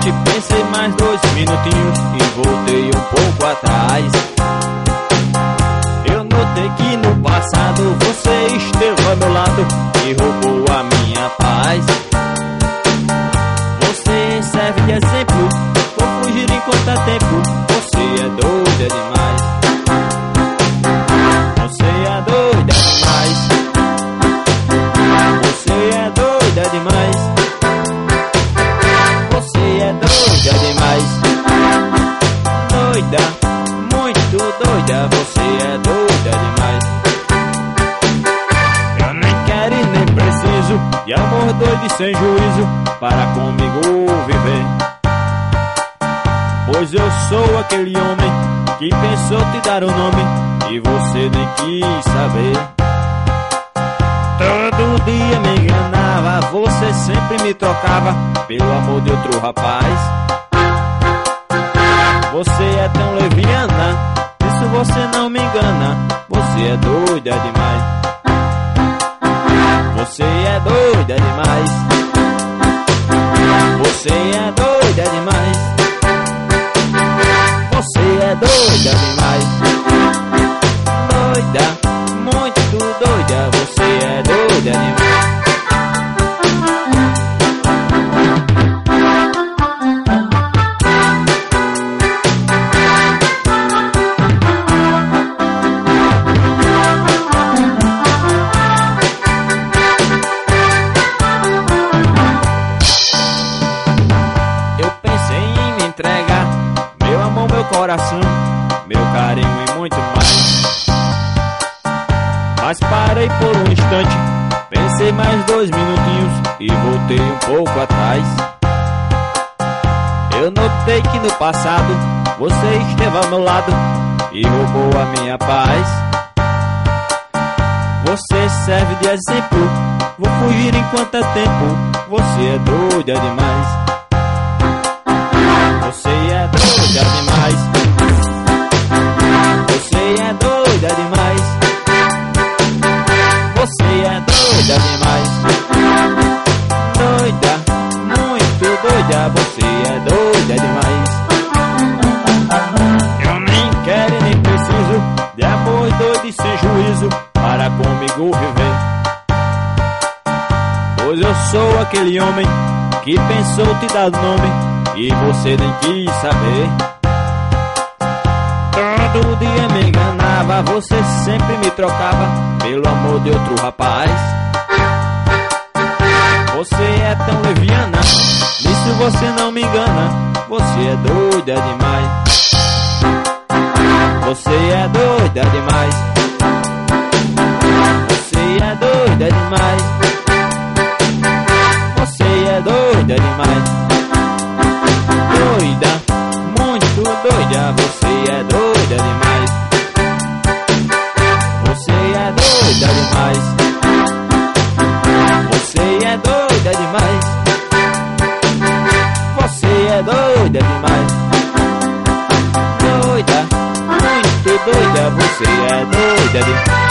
instante, pensei mais 2 minutinhos e voltei um pouco atrás. Eu notei que no passado você esteve ao meu lado e roubou a minha paz. Você serve de exemplo, vou fugir enquanto há tempo. Você é doida demais. Você é doida demais. Você é doida demais. Você é doida demais. Doida, muito doida. Você é doida demais. Eu nem quero e nem preciso de amor doido e sem juízo para comigo viver. Pois eu sou aquele homem que pensou te dar um nome e você nem quis saber. Todo dia me enganava, você sempre me trocava pelo amor de outro rapaz. Você é tão leviana, isso você não me engana. Você é doida demais. Você é doida demais. Você é doida demais. Você é doida demais. Doida, muito doida. Você é doida demais. Coração, meu carinho e muito mais. Mas parei por um instante, pensei mais 2 minutinhos e voltei um pouco atrás. Eu notei que no passado você esteve ao meu lado e roubou a minha paz. Você serve de exemplo, vou fugir enquanto é tempo. Você é doida demais. Você é doida demais. Você é doida demais. Você é doida demais. Doida, muito doida. Você é doida demais. Eu nem quero e nem preciso de amor doido e sem juízo para comigo viver. Pois eu sou aquele homem que pensou te dar nome e você nem quis saber. Todo dia me enganava, você sempre me trocava pelo amor de outro rapaz. Você é tão leviana, nisso você não me engana. Você é doida demais. Você é doida demais. Você é doida demais. Você é doida demais. Doida, muito doida. Você é doida demais. Você é doida demais. Você é doida demais. Você é doida demais. Doida, muito doida. Você é doida demais.